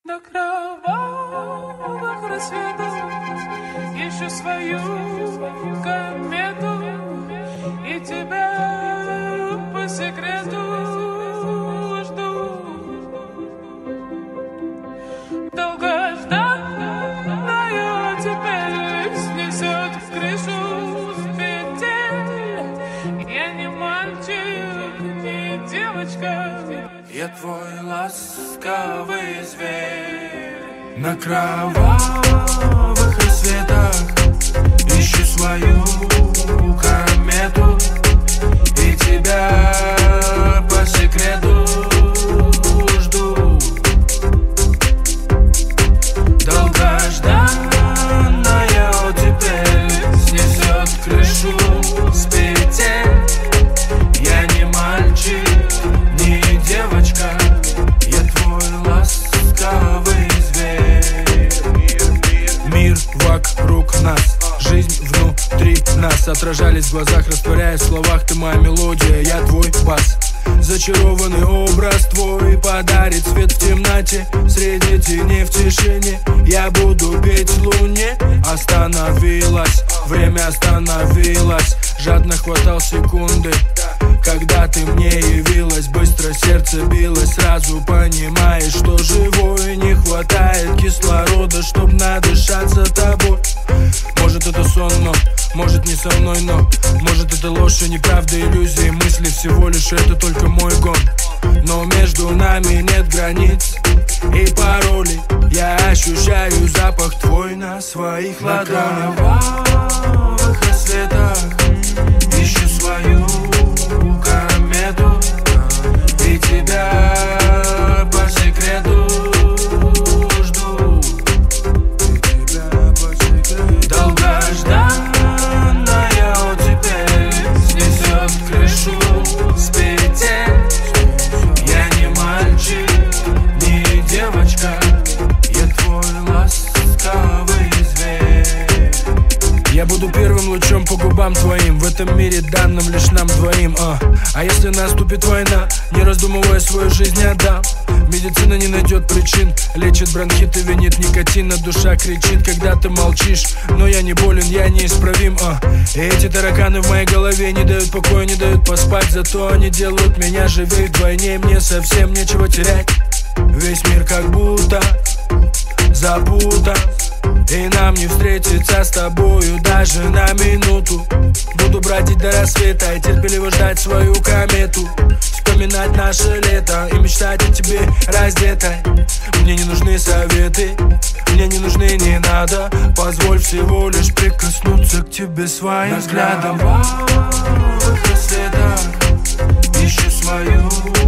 На кровавых рассветах ищу свою комету и тебя по секрету жду. Долгожданная теперь снесет в крышу с петель. Я не мальчик, не девочка, я твой ласковый зверь. На кровавых рассветах ищу свою комету и тебя по секрету жду. Долгожданная теперь снесет крышу с петель. Я не мальчик, не девочка, я твой ласковый зверь. Мир вокруг нас, жизнь внутри нас, отражались в глазах, растворяясь в словах. Ты моя мелодия, я твой бас. Зачарованный образ твой подарит свет в темноте. Среди теней в тишине я буду петь луне. Остановилась, время остановилось. Жадно хватал секунды, когда ты мне явилась. Быстро сердце билось, сразу понимаешь, что живой. Не хватает кислорода, чтоб надышаться тобой. Может это сон, но может не со мной, но может это ложь и неправда, иллюзии, мысли всего лишь это только мой гон. Но между нами нет границ и паролей. Я ощущаю запах твой на своих ладонях. На кровавых рассветах ищу свою комету и тебя по секрету жду. Долгожданная теперь снесет крышу с петель. Я не мальчик, не девочка, я твой ласковый зверь. Я буду первым лучом по губам твоим в этом мире, данным лишь нам двоим. А если наступит война, не раздумывая, свою жизнь отдам. Медицина не найдет причин, лечит бронхит и винит никотин. Душа кричит, когда ты молчишь, но я не болен, я неисправим. И эти тараканы в моей голове не дают покоя, не дают поспать. Зато они делают меня живее вдвойне. Мне совсем нечего терять, весь мир как будто запутан, и нам не встретиться с тобою даже на минуту. Буду бродить до рассвета и терпеливо ждать свою комету, вспоминать наше лето и мечтать о тебе раздетой. Мне не нужны советы, мне не нужны, не надо. Позволь всего лишь прикоснуться к тебе своим взглядом. На кровавых рассветах ищу свою